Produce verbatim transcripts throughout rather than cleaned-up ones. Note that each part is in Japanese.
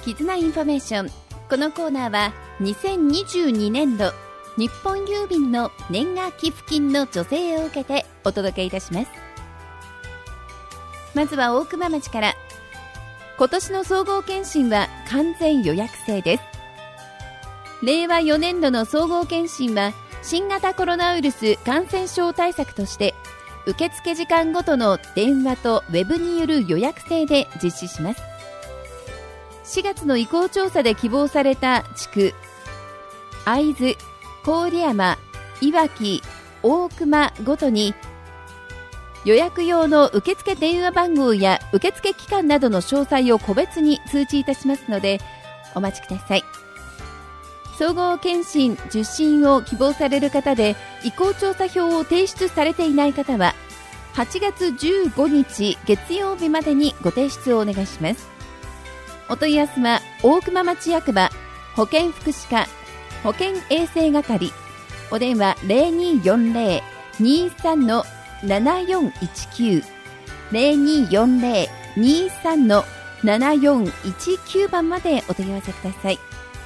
絆インフォメーション。このコーナーはにせんにじゅうにねんど日本郵便の年賀寄付金の助成を受けてお届けいたします。まずは大熊町から。今年の総合検診は完全予約制です。れいわよねんどの総合検診は新型コロナウイルス感染症対策として受付時間ごとの電話とウェブによる予約制で実施します。しがつの意向調査で希望された地区、会津、郡山、いわき、大熊ごとに予約用の受付電話番号や受付期間などの詳細を個別に通知いたしますのでお待ちください。総合検診受診を希望される方で意向調査票を提出されていない方ははちがつじゅうごにち月曜日までにご提出をお願いします。お問い合わせは大熊町役場保健福祉課保健衛生係、お電話 ゼロにーよんゼロ にーさん ななよんいちきゅう ゼロにーよんゼロ にーさん ななよんいちきゅう 番までお問い合わせください。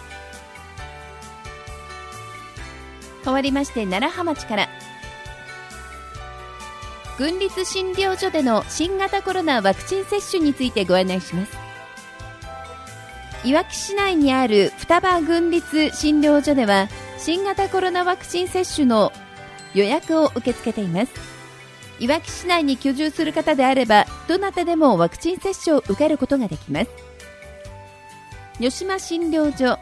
変わりまして楢葉町から。郡立診療所での新型コロナワクチン接種についてご案内します。いわき市内にある双葉郡立診療所では新型コロナワクチン接種の予約を受け付けています。いわき市内に居住する方であればどなたでもワクチン接種を受けることができます。吉島診療所、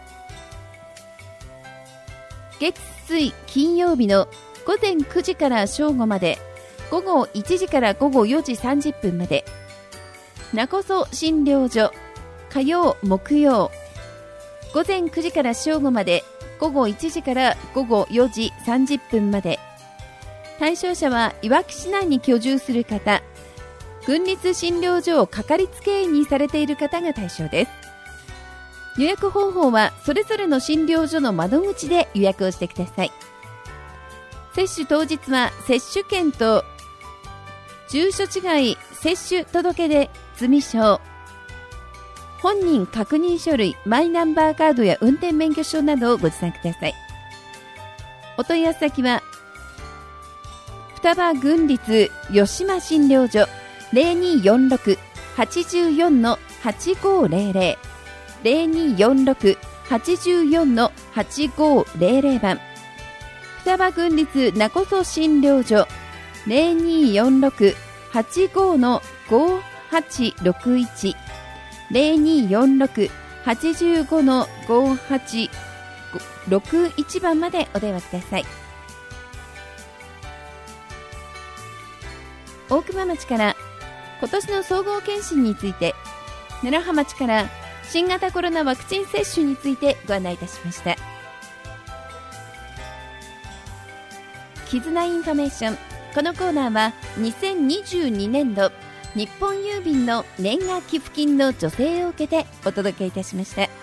月水金曜日のごぜんくじから正午まで、午後いちじから午後よじさんじゅっぷんまで。なこそ診療所、火曜木曜ごぜんくじから正午まで、午後いちじから午後よじさんじゅっぷんまで。対象者はいわき市内に居住する方、郡立診療所をかかりつけ医にされている方が対象です。予約方法はそれぞれの診療所の窓口で予約をしてください。接種当日は接種券と住所違い接種届出済証、本人確認書類、マイナンバーカードや運転免許証などをご持参ください。お問い合わせ先は双葉郡立吉島診療所 ゼロにーよんろく はちよん はちごゼロゼロ ゼロにーよんろく はちよん はちごゼロゼロ 番、双葉郡立なこそ診療所 ゼロにーよんろく はちご ごはちろくいち ゼロにーよんろく はちご ごはちろくいち 番までお電話ください。大熊町から今年の総合検診について、楢葉町から新型コロナワクチン接種についてご案内いたしました。絆インフォメーション。このコーナーはにせんにじゅうにねんど日本郵便の年賀寄付金の助成を受けてお届けいたしました。